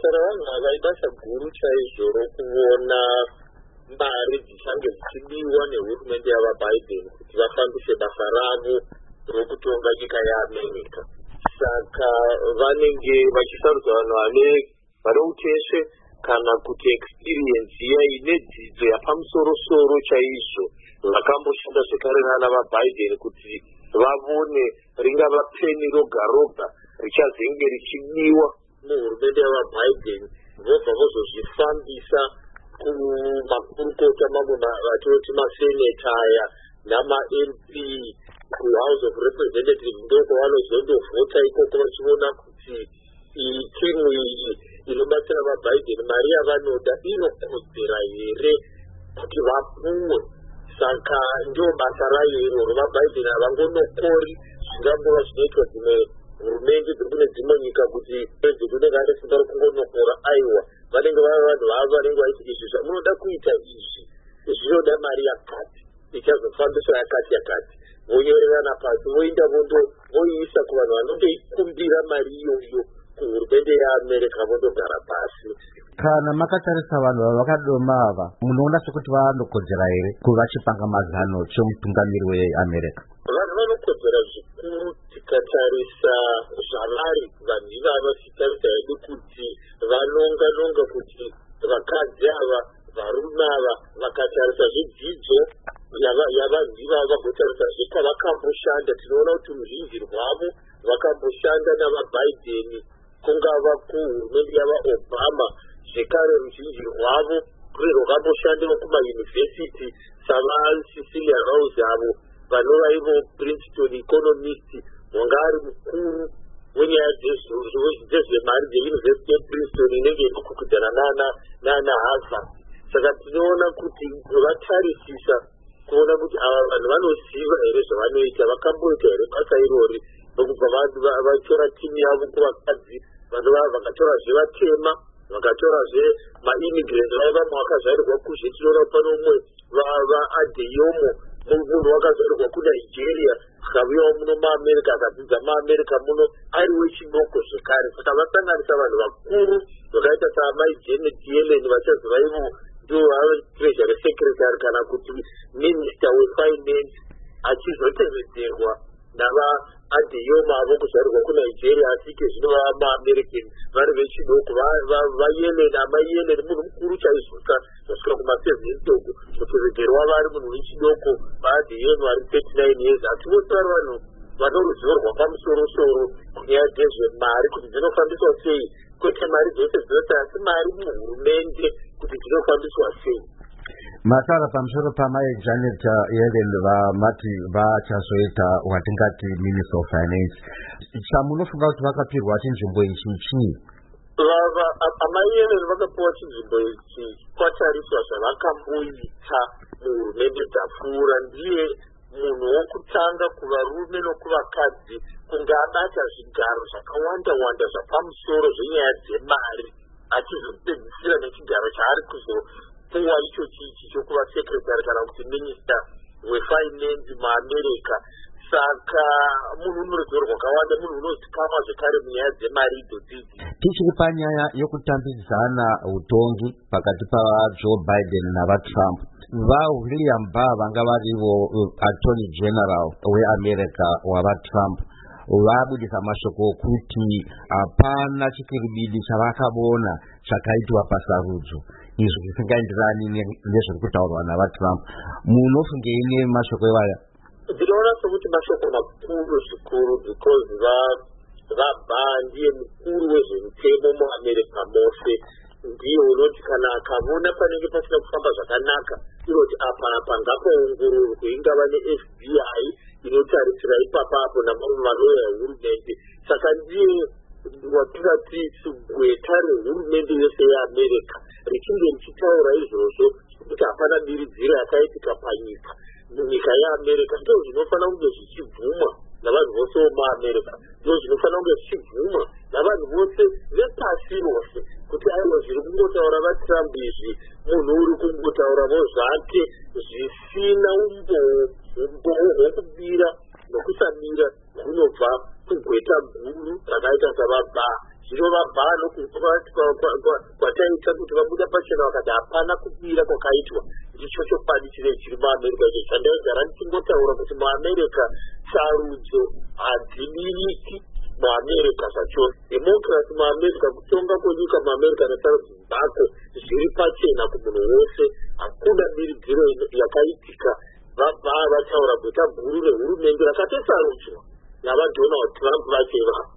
Saka vanhu vakaibasa guru chaizvo rokuona mari dzichange dzichidiwa nehurumende yavaBiden kuti vafambise basa ravo rokutonga nyika yeAmerica. Saka vanenge vachisarudza vanhu vane uteshe kana kuti experience ine dzidzo yapamusoro-soro chaizvo vakamboshanda zvekare nana vaBiden kuti vavone ringava peni roga roga richazenge richidiwa muhurumende yavaBiden, vobva vozozvifambisa kumakurukota mamwe vatoti maseneta aya nama-MP kuhouse of representatives ndoko vanozondovhota ikoko vachiona kuti timu iyi inobatsira vaBiden mari yavanoda inokodzera here kuti vapuwe. Saka ndio basa rayo iroro. VaBiden havangonokori zvingangova zvinoitwa dzimwe hurumende dziri kune dzimwe nyika kuti kunenge ane simba rokungonokora. Aiwa, vanenge vava vanhu vavo vanenge vaiti izvi zvamunoda kuita izvi zvinoda mari yakati ichazofambiswa yakati vonyorerana pasi voenda voiisa kuvanhu vanondoikumbira mari iyoyo kuhurumende yeAmerica vondogara pasi. Kana makatarisa vanhu vavakadoma ava munoona sekuti vanokodzera here kuva chipanga mazano chomutungamiri weAmerica? Vanhu vanokodzera zvikuru tikatarisa zvavari vanhu ivava tichitarisa hedu kuti vanonga kuti vakadzi ava varume ava vakatarisa zvidzidzo yavanhu ivava vagotarisa zvekavakamboshanda tinoona kuti ruzhinji rwavo vakamboshanda navaBiden kungava kuhurumende yavaObama zvekare ruzhinji rwavo rwuri rwakamboshandawo kumayunivhesiti savaCecilia Rose avo vanova ivo Princeton economist wanga ari mukuru wenyaya dzezvemari dzeuniversity yePrinceton inenge inokukudzana nana Harvard. Saka tinoona kuti vatarisisa kuona kuti ava vanhu vanoziva here zvavanoita, vakamboita here basa irori nokubva vatora timu yavo kuvakadzi vanova vakatora vatema vakatorazve maimmigrant vaiva vakazvarirwa kuzve tinoona pano umwe vaAdeyomo munhu wakazvarirwa kuNigeria akavuyawo muno muAmerica akadzidza muAmerica muno ari wechidoko zvekare. Saka vasanganisa vanhu vakuru vakaita saamai Janet Yellen vachazova ivo ndio treasury secretary kana kuti minister wefinance achizotevedzerwa navaAdeyomo avo kuzvarirwa kuNigeria asike zvino vamaamerican vari vechidoko vaYellen amaYellen munhu mukuru chaizvoka zvasvika kuma-70 mutevedzeri wavo ari munhu wechidoko vaAdeyomo ari 39 years. Asi vose vari vanhu vanoruzivo rwapamusoro-soro kunyaya dzezvemari kuti dzinofambiswa sei, kwete mari dzose dzose asi mari muhurumende kuti dzinofambiswa sei. Mataura pamusoro pamai Janet Yellen vamati vachazoita watingati Minister of Finance. Chamunofunga kuti vakapirwa chinzvimbo ichi chii? Amai Yellen vakapiwa chinzvimbo ichi kwatariswa zvavakamboita muhurumende dzapfuura. Ndiye munhu wokutanga kuvarume nokuvakadzi kunge abata zvigaro zvakawanda zvapamusoro zvenyaya dzemari achizopedzisira nechigaro chaari kuzopuwa icho chichi chokuva secretary kana kuti minister wefinance muAmerica. Saka munhu unoruzivo rwakawanda, munhu unozikamwa zvekare munyaya dzemari idzodzidzi. Tichiri panyaya yokutambidzana utongi pakati paJoe Biden navaTrump, vaWilliam Barr vanga varivo attorney general weAmerica wavaTrump vabudisa mashoko okuti hapana chikiribidi chavakabona chakaitwa pasarudzo izvo zvisingaenderani nezviri kutaurwa navaTrump. Munofungei nemashoko iwaya? Ndinoona sokuti mashoko makuru zvikuru because vaBarr ndiye mukuru wezvemutemo muAmerica mose. Ndiye unoti kana akavona panenge pasina kufamba zvakanaka inoti apa ngapaongororwe, ingava neFBI inotarisira ipapapo namamwe maloya ehurumende. Saka ndiye watingati gweta rehurumende yose yeAmerica richinge richitaura izvozvo kuti hapana diridziro yakaitika panyika munyika yeAmerica, ndizvo zvinofanira kunge zvichibvumwa navanhu vose vomuAmerica, ndizvo zvinofanira kunge zvichibvumwa navanhu vose vepasi rose kuti aiwa zviri kungotaura vaTrump izvi munhu uri kungotauravo zvake zvisina umboo hwekubira nokusamira hunobva kugweta guru rakaita savaBarr. Zviri ndovabva kwataita kuti vabuda pachena vakati hapana kubira kwakaitwa ndicho chokwadi chinenge chiri muamerica icho chandaigara ndichingotaura kuti muamerica sarudzo hadzibiriki muamerica zvachose. Democracy muamerica, kutonga kwenyika muamerica nesarudzo dzako zviri pachena kumunhu wose, hakuna biridziro yakaitika. Vabva vataura guta guru rehurumende rakatosarudzwa navaDonald Trump vacheva